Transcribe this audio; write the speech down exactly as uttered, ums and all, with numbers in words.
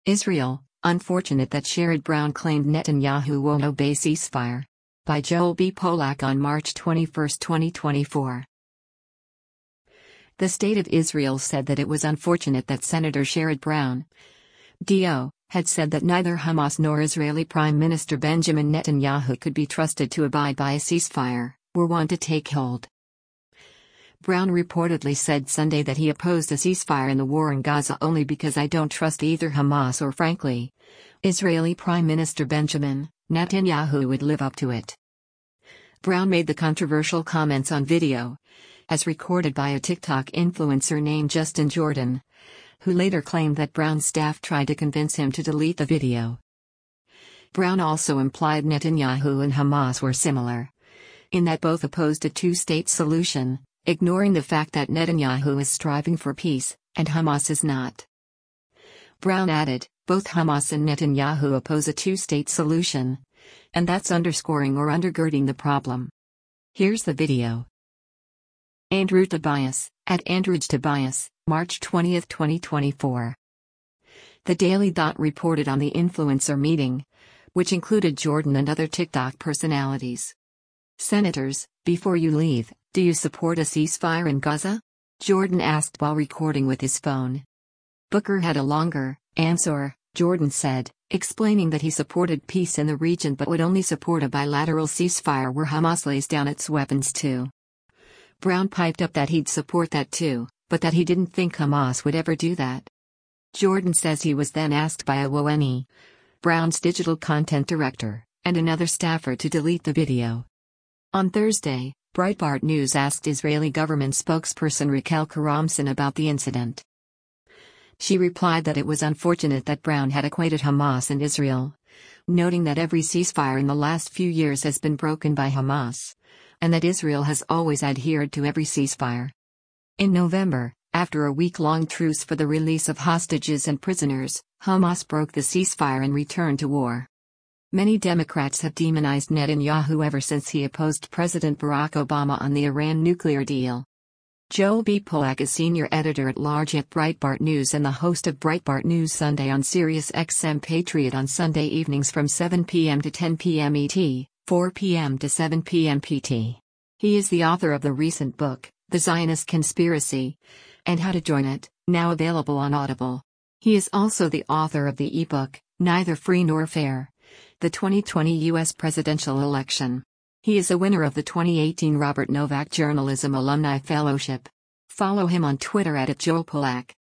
Israel, unfortunate that Sherrod Brown claimed Netanyahu won't obey ceasefire. By Joel B. Polak on March twenty-first, twenty twenty-four. The State of Israel said that it was unfortunate that Senator Sherrod Brown, D O, had said that neither Hamas nor Israeli Prime Minister Benjamin Netanyahu could be trusted to abide by a ceasefire, were one to take hold. Brown reportedly said Sunday that he opposed a ceasefire in the war in Gaza only because I don't trust either Hamas or, frankly, Israeli Prime Minister Benjamin Netanyahu would live up to it. Brown made the controversial comments on video, as recorded by a TikTok influencer named Justin Jordan, who later claimed that Brown's staff tried to convince him to delete the video. Brown also implied Netanyahu and Hamas were similar, in that both opposed a two-state solution, ignoring the fact that Netanyahu is striving for peace, and Hamas is not. Brown added, both Hamas and Netanyahu oppose a two-state solution, and that's underscoring or undergirding the problem. Here's the video. Andrew Tobias, at Andrew Tobias, March twentieth, twenty twenty-four. The Daily Dot reported on the influencer meeting, which included Jordan and other TikTok personalities. Senators, before you leave, do you support a ceasefire in Gaza? Jordan asked while recording with his phone. Booker had a longer answer, Jordan said, explaining that he supported peace in the region but would only support a bilateral ceasefire where Hamas lays down its weapons too. Brown piped up that he'd support that too, but that he didn't think Hamas would ever do that. Jordan says he was then asked by O O N E, Brown's digital content director, and another staffer to delete the video. On Thursday, Breitbart News asked Israeli government spokesperson Raquel Karamzin about the incident. She replied that it was unfortunate that Brown had equated Hamas and Israel, noting that every ceasefire in the last few years has been broken by Hamas, and that Israel has always adhered to every ceasefire. In November, after a week-long truce for the release of hostages and prisoners, Hamas broke the ceasefire and returned to war. Many Democrats have demonized Netanyahu ever since he opposed President Barack Obama on the Iran nuclear deal. Joel B. Polak is senior editor-at-large at Breitbart News and the host of Breitbart News Sunday on Sirius X M Patriot on Sunday evenings from seven p m to ten p m E T, four p m to seven p m P T. He is the author of the recent book, The Zionist Conspiracy, and How to Join It, now available on Audible. He is also the author of the ebook, Neither Free Nor Fair: The twenty twenty U S Presidential Election. He is a winner of the twenty eighteen Robert Novak Journalism Alumni Fellowship. Follow him on Twitter at Joel Polak.